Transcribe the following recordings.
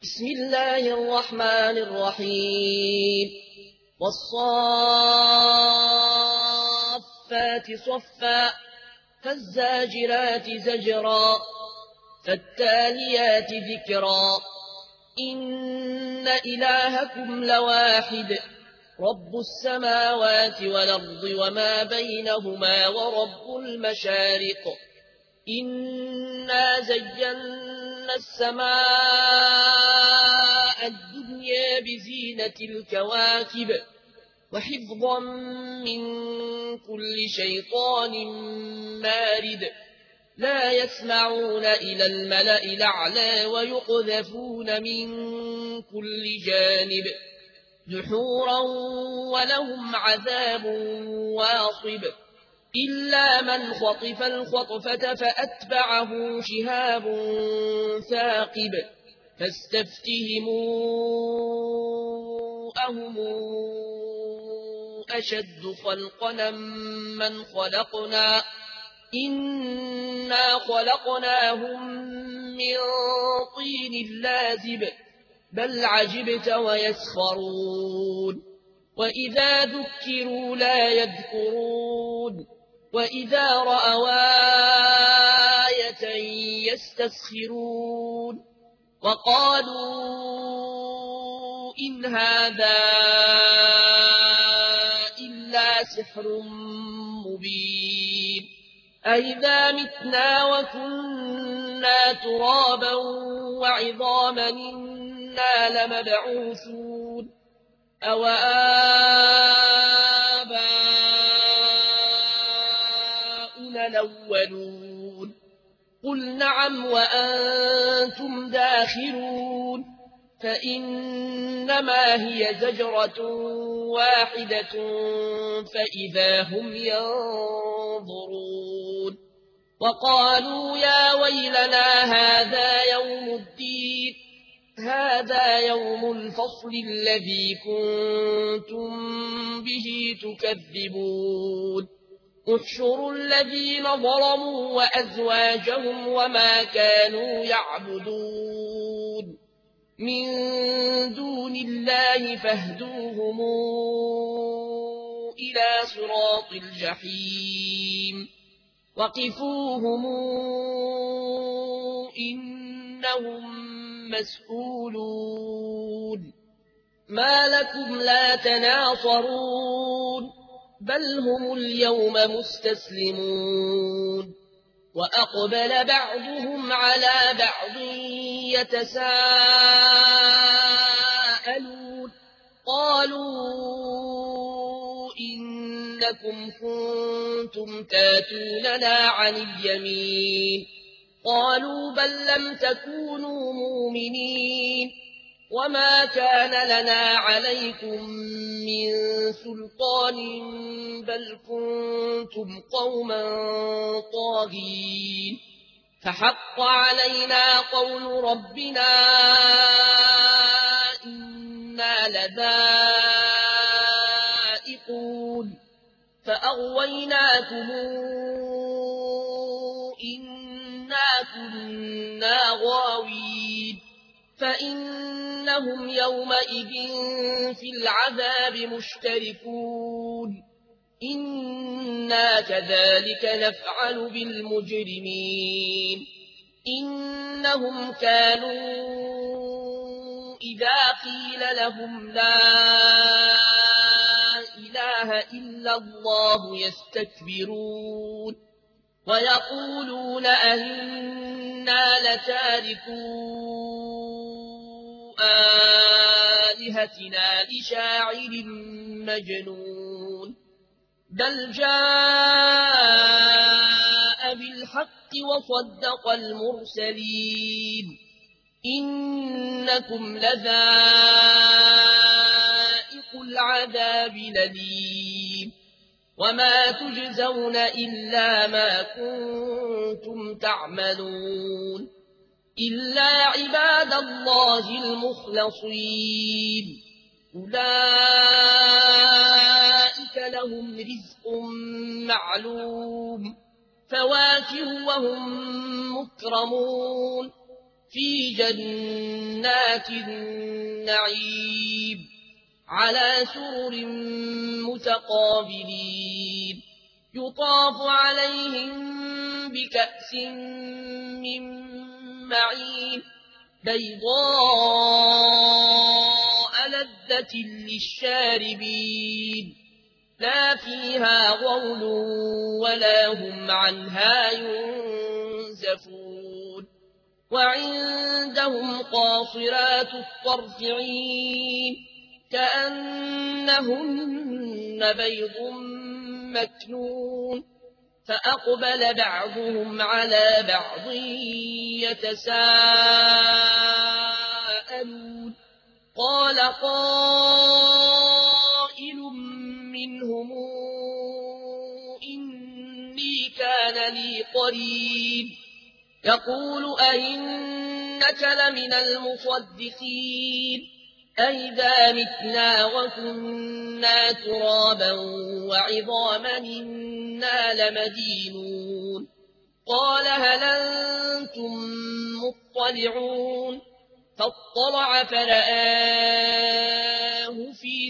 بسم الله الرحمن الرحيم والصافات صفا فالزاجرات زجرا فالتاليات ذكرا إن إلهكم لواحد رب السماوات والأرض وما بينهما ورب المشارق إنا زينا السماء الدنيا بزينة الكواكب وحفظا من كل شيطان مارد لا يسمعون إلى الملأ الأعلى ويقذفون من كل جانب دحورا ولهم عذاب واصب إلا من خطف الخطفة فأتبعه شهاب ثاقب فاستفتهموا أهم أشد خلقا من خلقنا إنا خلقناهم من طين لازب بل عجبت ويسخرون وإذا ذكروا لا يذكرون وإذا رأوا آية يستسخرون وقالوا إن هذا إلا سحر مبين أئذا متنا وكنا ترابا وعظاما إنا لمبعوثون أو آباؤنا الأولون قل نعم وأنتم داخرون فإنما هي زجرة واحدة فإذا هم ينظرون وقالوا يا ويلنا هذا يوم الدين هذا يوم الفصل الذي كنتم به تكذبون احشروا الذين ظلموا وأزواجهم وما كانوا يعبدون من دون الله فاهدوهم إلى صراط الجحيم وقفوهم إنهم مسؤولون ما لكم لا تناصرون بل هم اليوم مستسلمون وأقبل بعضهم على بعض يتساءلون قالوا إنكم كنتم تاتوننا عن اليمين قالوا بل لم تكونوا مؤمنين وما كان لنا عليكم من سلطان بل كنتم قوما طاغين فحق علينا قول ربنا إنا لذائقون فأغويناكم إنا كنا غاوين فإنهم يومئذ في العذاب مشتركون إنا كذلك نفعل بالمجرمين إنهم كانوا إذا قيل لهم لا إله إلا الله يستكبرون ويقولون أئنا لتاركو آلهتنا لشاعر مجنون بل جاء بالحق وصدق المرسلين إنكم لذائق العذاب الأليم وما تجزون إلا ما كنتم تعملون إلا عباد الله المخلصين أولئك لهم رزق معلوم فواكه وهم مكرمون في جنات النعيم على سرر متقابلين يطاف عليهم بكأس من معين بيضاء لذة للشاربين لا فيها غول ولا هم عنها ينزفون وعندهم قاصرات الطرف عين كأنهن بيض مكنون فأقبل بعضهم على بعض يتساءلون قال قائل منهم إني كان لي قرين يقول أئنك لمن المصدقين أئذا متنا وكنا ترابا وعظاما إنا لمدينون قال هل أنتم مطلعون فاطلع فرآه في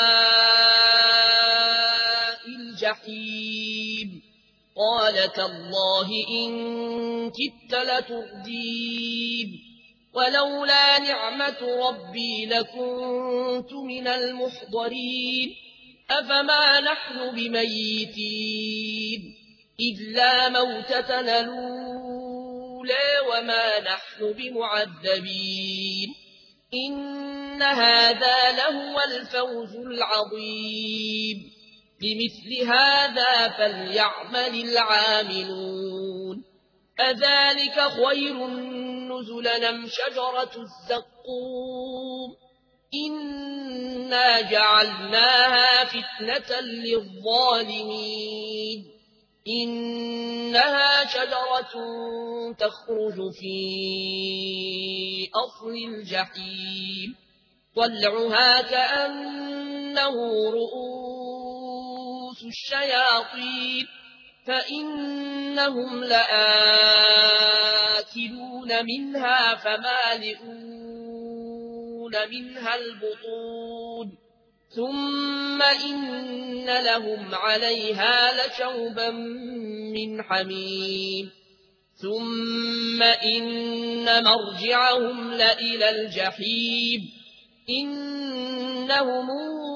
سواء الجحيم قال تالله إن كدت لتردين ولولا نعمة ربي لكنت من المحضرين أفما نحن بميتين إلا موتتنا الأولى وما نحن بمعذبين إن هذا لهو الفوز العظيم بمثل هذا فليعمل العاملون أذلك خير نزلا أم شجرة الزقوم إنا جعلناها فتنة للظالمين إنها شجرة تخرج في أصل الجحيم طلعها كأنه رؤوس الشياطين فإنهم لآكلون منها فمالئون منها البطون ثم إن لهم عليها لشوبا من حميم ثم إن مرجعهم لإلى الجحيم إنهم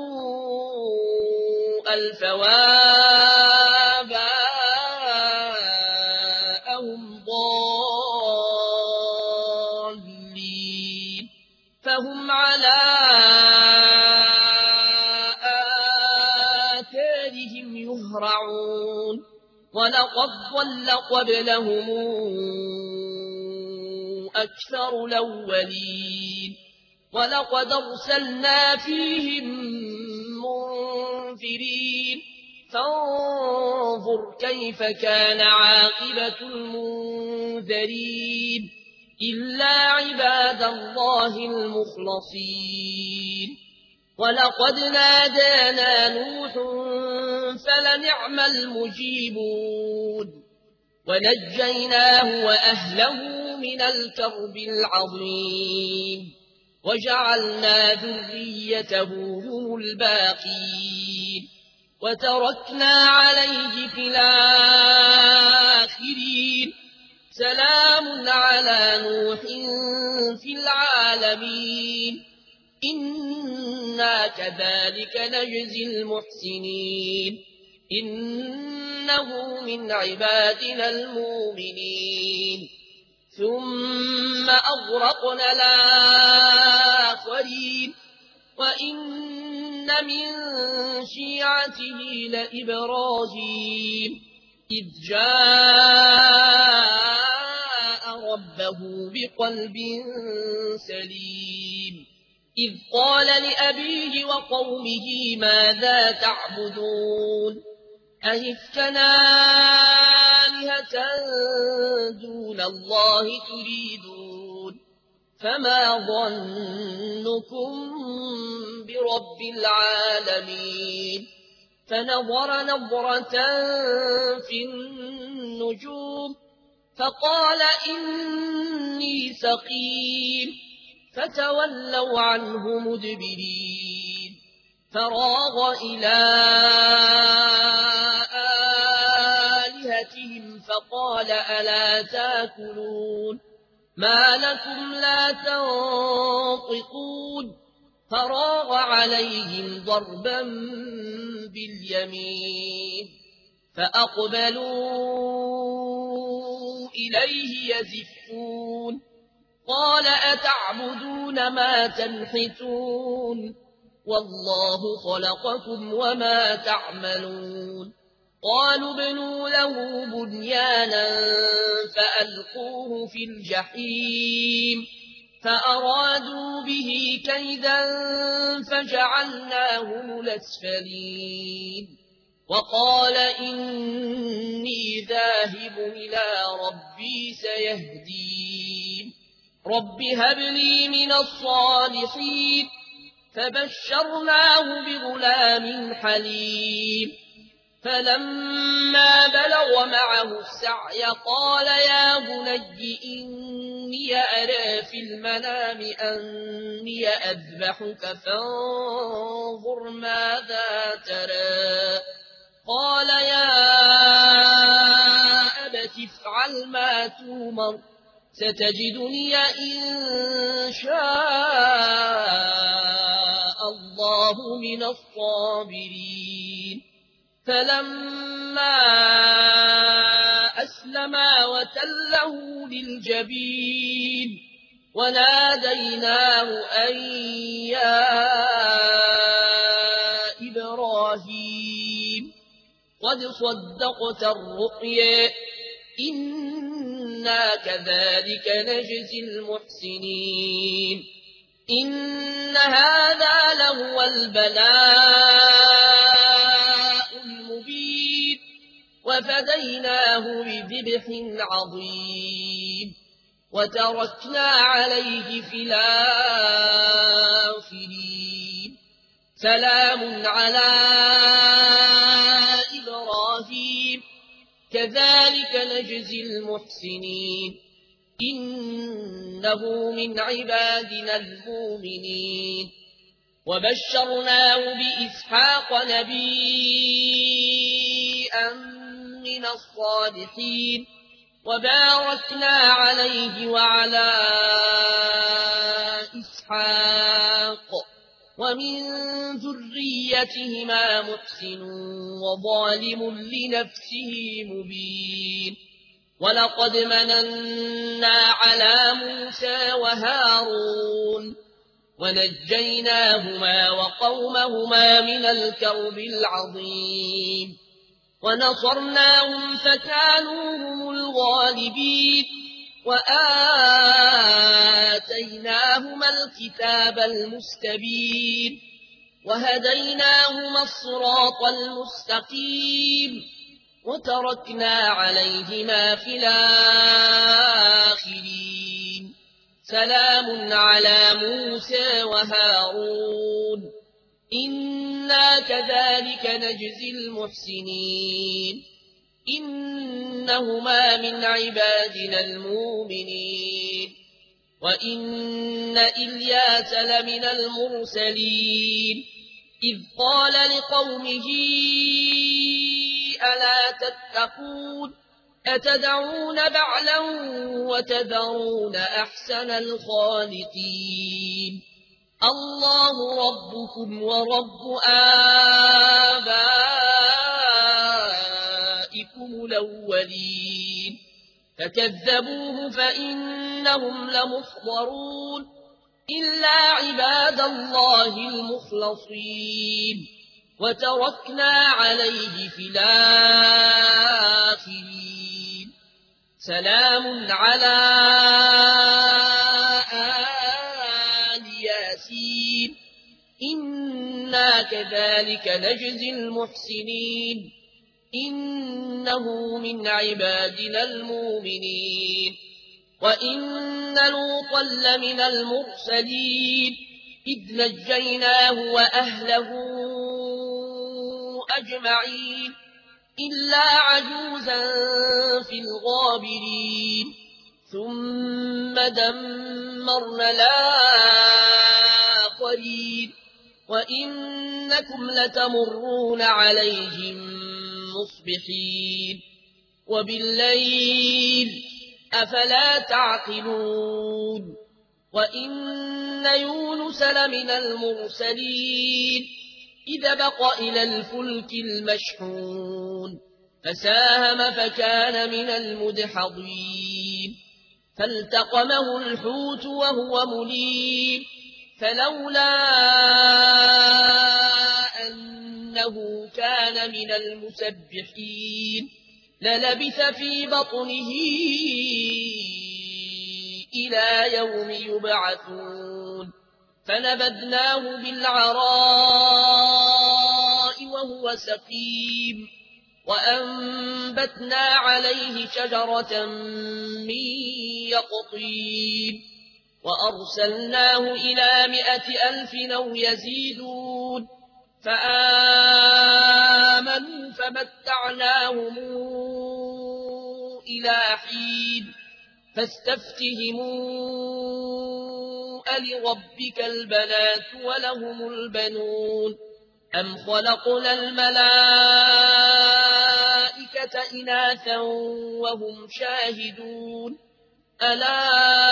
ألفوا آباءهم ضالين فهم على آثارهم يهرعون ولقد ضل قبلهم أكثر الأولين ولقد أرسلنا فيهم منذرين فانظر كيف كان عاقبة المنذرين إلا عباد الله المخلصين ولقد نادانا نوح فلنعم المجيبون ونجيناه وأهله من الكرب العظيم وجعلنا ذريته هم الباقين وتركنا عليه في الآخرين سلام على نوح في العالمين إنا كذلك نجزي المحسنين إنه من عبادنا المؤمنين ثم أغرقنا الآخرين وإن من شيعته لإبراهيم إذ جاء ربه بقلب سليم إذ قال لأبيه وقومه ماذا تعبدون أئفكا آلهة دون الله تريدون فما ظنكم برب العالمين فنظر نظرة في النجوم فقال إني سقيم فتولوا عنه مدبرين فراغ إلى آلهتهم فقال ألا تاكلون ما لكم لا تنطقون فراغ عليهم ضربا باليمين فأقبلوا إليه يزفون قال أتعبدون ما تنحتون والله خلقكم وما تعملون قالوا ابنوا له بنيانا فألقوه في الجحيم فأرادوا به كيدا فجعلناهم الأسفلين وقال إني ذاهب إلى ربي سيهدين رب هب لي من الصالحين فبشرناه بغلام حليم فلما بلغ معه السعي قال يا بني إني أرى في المنام أني أذبحك فانظر ماذا ترى قال يا أبت افعل ما تؤمر ستجدني إن شاء الله من الصابرين فلما أسلما وتله للجبين وناديناه أن يا إبراهيم قد صدقت الرؤيا إنا كذلك نجزي المحسنين إن هذا لهو البلاء المبين وفديناه بذبح عظيم وتركنا عليه في الآخرين سلام على إبراهيم كذلك نجزي المحسنين إنه من عبادنا المؤمنين وبشرناه بإسحاق نبيا من الصالحين وباركنا عليه وعلى إسحاق ومن ذريتهما محسن وظالم لنفسه مبين ولقد مننا على موسى وهارون ونجيناهما وقومهما من الكرب العظيم ونصرناهم فكانوا هم الغالبين وآتيناهما الكتاب المستبين وهديناهما الصراط المستقيم وتركنا عليهما في الآخرين سلام على موسى وهارون إنا كذلك نجزي المحسنين إنهما من عبادنا المؤمنين وإن إلياس لمن المرسلين إذ قال لقومه ألا تتقون أتدعون بعلا وتذرون أحسن الخالقين الله ربكم ورب آبائكم الأولين فكذبوه فإنهم لمحضرون إلا عباد الله المخلصين وتركنا عليه في الآخرين سلام على آل ياسين إنا كذلك نجزي المحسنين إنه من عبادنا المؤمنين وإن لوطا لمن المرسلين إذ نجيناه وأهله أجمعين إلا عجوزا في الغابرين ثم دمرنا الآخرين وإنكم لتمرون عليهم مصبحين وبالليل أفلا تعقلون وإن يونس لمن المرسلين إذ بق إلى الفلك المشحون فساهم فكان من المدحضين فالتقمه الحوت وهو مليم فلولا أنه كان من المسبحين للبث في بطنه إلى يوم يبعثون فنبذناه بالعراء وهو سقيم وأنبتنا عليه شجرة من يقطين وأرسلناه إلى 100,000 أو يزيدون فآمنوا فمتعناهم إلى حين فاستفتهموا ألربك البنات ولهم البنون أم خلقنا الملائكة إناثا وهم شاهدون ألا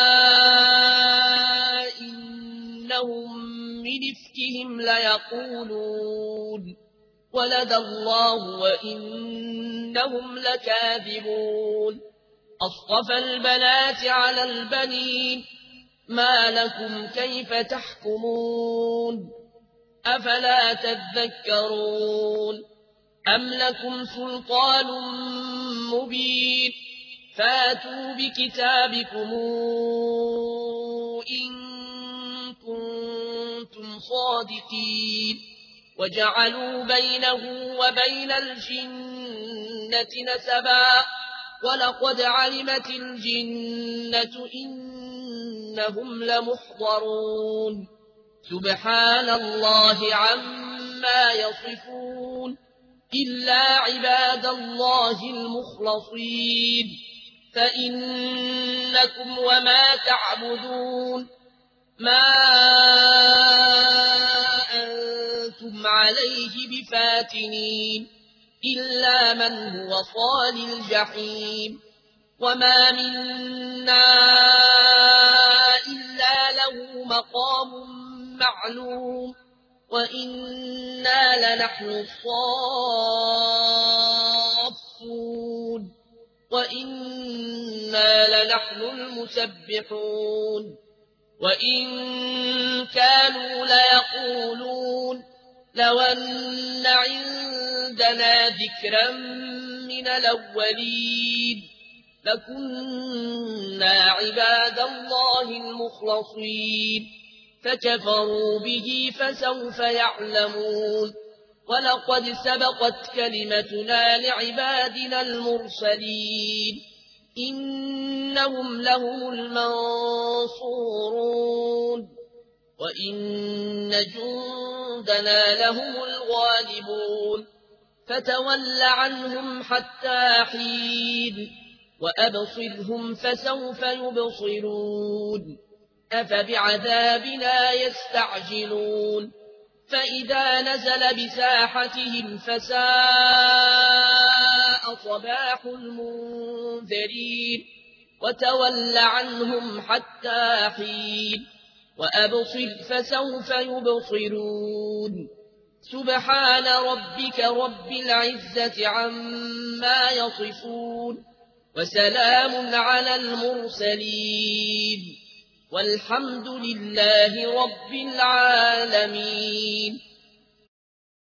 إنهم من إفكهم ليقولون ولد الله وإنهم لكاذبون أصطفى البنات على البنين ما لكم كيف تحكمون أفلا تذكرون أم لكم سلطان مبين فاتوا بكتابكم إن كنتم صادقين وجعلوا بينه وبين الجنة نسبا ولقد علمت الجنة إنهم لمحضرون سبحان الله عما يصفون إلا عباد الله المخلصين فإنكم وما تعبدون ما أنتم عليه بفاتنين إلا من هو صال الجحيم وما منا إلا له مقام معلوم وإنا لنحن الصافون وإنا لنحن المسبحون وإن كانوا ليقولون لو أن عندنا ذكرا من الأولين لكنا عباد الله المخلصين فكفروا به فسوف يعلمون ولقد سبقت كلمتنا لعبادنا المرسلين إنهم لهم المنصورون وإن جندنا لهم الغالبون فتول عنهم حتى حين وأبصرهم فسوف يبصرون أفبعذابنا يستعجلون فإذا نزل بساحتهم فساء صباح المنذرين وتول عنهم حتى حين وأبصر فسوف يبصرون سبحان ربك رب العزة عما يصفون وسلام على المرسلين والحمد لله رب العالمين.